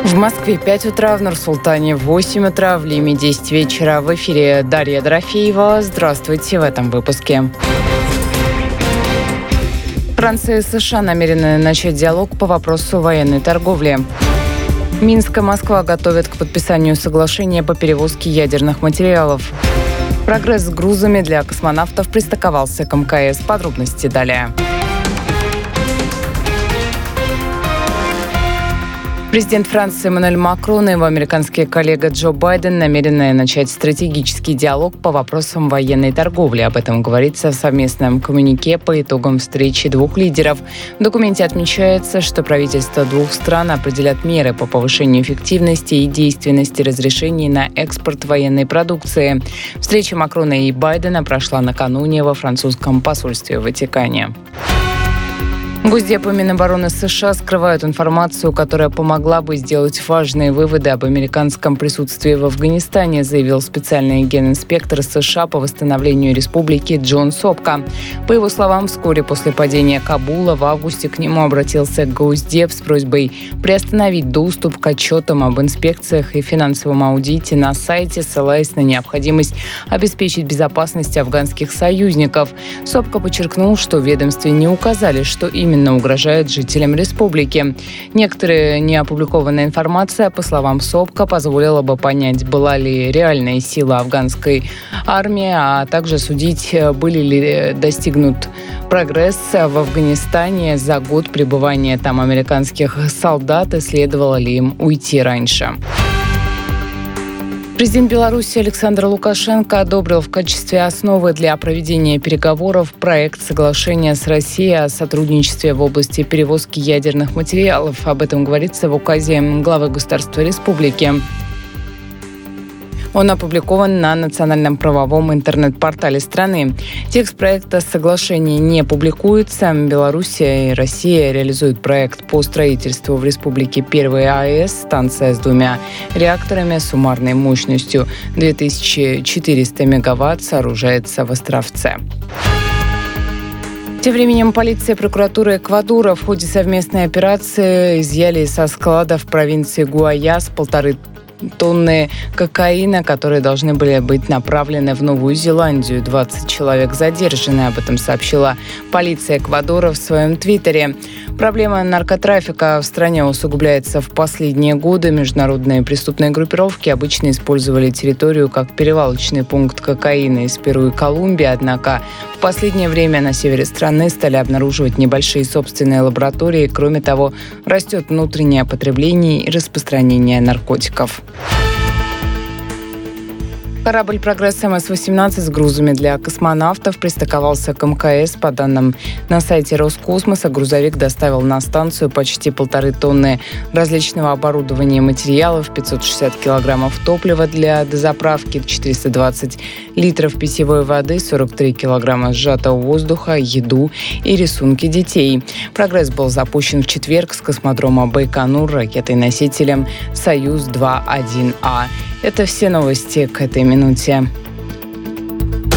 В Москве 5 утра, в Нур-Султане 8 утра, в Лиме 10 вечера. В эфире Дарья Дорофеева. Здравствуйте в этом выпуске. Франция и США намерены начать диалог по вопросу военной торговли. Минск и Москва готовят к подписанию соглашения по перевозке ядерных материалов. Прогресс с грузами для космонавтов пристыковался к МКС. Подробности далее. Президент Франции Эммануэль Макрон и его американский коллега Джо Байден намерены начать стратегический диалог по вопросам военной торговли. Об этом говорится в совместном коммюнике по итогам встречи двух лидеров. В документе отмечается, что правительства двух стран определят меры по повышению эффективности и действенности разрешений на экспорт военной продукции. Встреча Макрона и Байдена прошла накануне во французском посольстве в Ватикане. Госдеп и Минобороны США скрывают информацию, которая помогла бы сделать важные выводы об американском присутствии в Афганистане, заявил специальный генинспектор США по восстановлению республики Джон Сопка. По его словам, вскоре после падения Кабула в августе к нему обратился Госдеп с просьбой приостановить доступ к отчетам об инспекциях и финансовом аудите на сайте, ссылаясь на необходимость обеспечить безопасность афганских союзников. Сопка подчеркнул, что в ведомстве не указали, что именно угрожает жителям республики. Некоторая неопубликованная информация, по словам Сопка, позволила бы понять, была ли реальная сила афганской армии, а также судить, были ли достигнут прогресс в Афганистане за год пребывания там американских солдат и следовало ли им уйти раньше. Президент Беларуси Александр Лукашенко одобрил в качестве основы для проведения переговоров проект соглашения с Россией о сотрудничестве в области перевозки ядерных материалов. Об этом говорится в указе главы государства республики. Он опубликован на национальном правовом интернет-портале страны. Текст проекта соглашения не публикуется. Белоруссия и Россия реализуют проект по строительству в республике первой АЭС, станция с 2 реакторами суммарной мощностью 2400 мегаватт, сооружается в Островце. Тем временем полиция и прокуратура Эквадора в ходе совместной операции изъяли со складов провинции Гуайас 1,5 тонны кокаина, которые должны были быть направлены в Новую Зеландию. 20 человек задержаны. Об этом сообщила полиция Эквадора в своем твиттере. Проблема наркотрафика в стране усугубляется в последние годы. Международные преступные группировки обычно использовали территорию как перевалочный пункт кокаина из Перу и Колумбии. Однако в последнее время на севере страны стали обнаруживать небольшие собственные лаборатории. Кроме того, растет внутреннее потребление и распространение наркотиков. Корабль «Прогресс МС-18» с грузами для космонавтов пристыковался к МКС. По данным на сайте Роскосмоса, грузовик доставил на станцию почти 1,5 тонны различного оборудования и материалов, 560 килограммов топлива для дозаправки, 420 литров питьевой воды, 43 килограмма сжатого воздуха, еду и рисунки детей. «Прогресс» был запущен в четверг с космодрома Байконур ракетой-носителем «Союз-2-1А». Это все новости к этой минуте.